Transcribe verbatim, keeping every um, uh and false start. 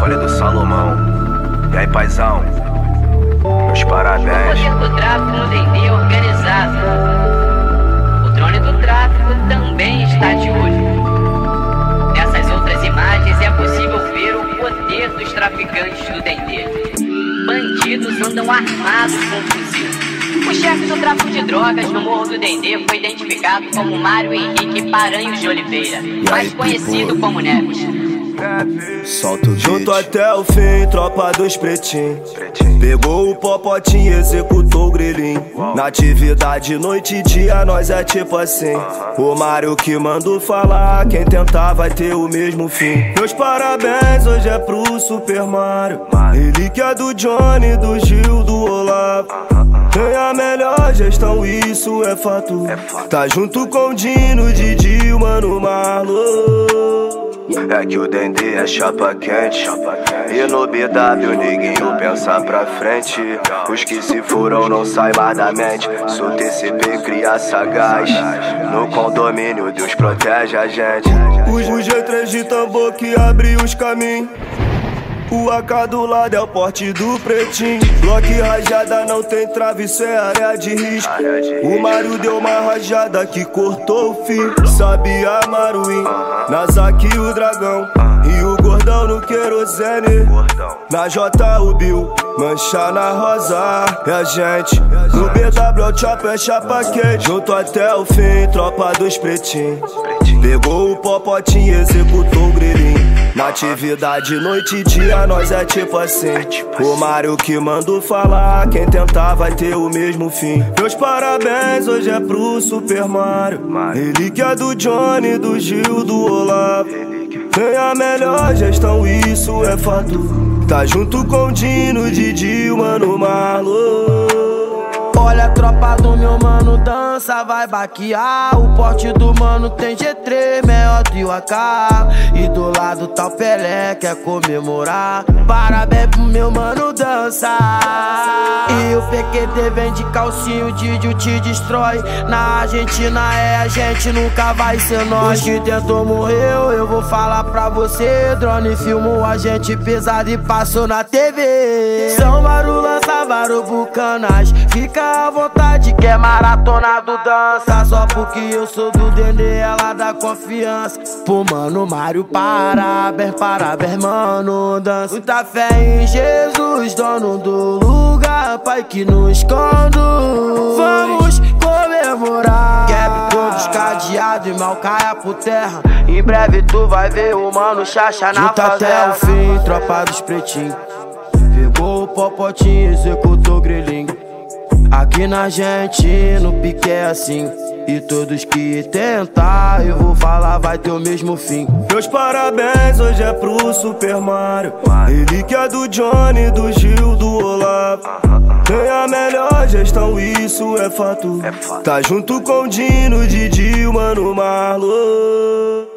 Olha do Salomão. E aí, paizão? Meus parabéns. O poder do tráfico no D and D organizado. O drone do tráfico também está de olho. Nessas outras imagens é possível ver o poder dos traficantes do D and D. Bandidos andam armados com fuzil. O chefe do tráfico de drogas no morro do D and D foi identificado como Mário Henrique Paranhos de Oliveira, mais conhecido como Neves. Solta o beat. Junto até o fim, tropa dos pretinhos. Pegou o popotinho, executou o grilinho. Na atividade, noite e dia, nós é tipo assim. O Mário que mandou falar, quem tentar vai ter o mesmo fim. Meus parabéns, hoje é pro Super Mario. Ele que é do Johnny, do Gil, do Olavo. Tem a melhor gestão, isso é fato. Tá junto com o Dino, Didi, o Mano Marlon. É que o D and D é chapa quente. E no B W ninguém pensa pra frente. Os que se foram não saem mais da mente. Sou T C P, cria sagaz. No condomínio Deus protege a gente. O G três de tambor que abre os caminhos. O A K do lado é o porte do pretinho. Bloque rajada, não tem trave, isso é área de risco. O Mário deu uma rajada que cortou o fio. Sabia Maruim, Nazaki o dragão. E o gordão no querosene. Na J o Bill, mancha na rosa. É a gente, no B W é o chapa, é chapa quente. Junto até o fim, tropa dos pretinhos. Pegou o popotinho, executou o grilinho. Na atividade, noite e dia, nós é tipo assim. O Mário que mandou falar, quem tentar vai ter o mesmo fim. Meus parabéns, hoje é pro Super Mario. Ele que é do Johnny, do Gil, do Olavo. Tem a melhor gestão, isso é fato. Tá junto com o Dino, Didi, o Mano Marlon. Olha a tropa do meu mano, dança, vai baquear. O porte do mano tem G três, melhor que o A K. E do lado tá o Pelé, quer comemorar. Parabéns pro meu mano, dança. E o P Q D vem de calcinho, o Didio te destrói. Na Argentina é a gente, nunca vai ser nós. Os que tentou morreu, eu vou falar pra você. Drone filmou a gente pesado e passou na T V. São Maru lança vários bucanas. Fica à vontade que é maratonado dança. Só porque eu sou do D and D, ela dá confiança. Pô mano Mário, parabéns, parabéns mano, dança. Muita fé em Jesus, dono do lugar, pai que nos conduz. Vamos comemorar. Quebre todos os cadeados e mal caia por terra. Em breve tu vai ver o mano Chacha na Junta até o fim, tropa dos pretinhos. Pegou o popotinho, executou o grilinho. Aqui na gente, no pique é assim. E todos que tentar, eu vou falar, vai ter o mesmo fim. Meus parabéns, hoje é pro Super Mario. Ele que é do Johnny, do Gil, do Olavo. Tem a melhor gestão, isso é fato. Tá junto com o Dino, Didi, o Mano Marlon.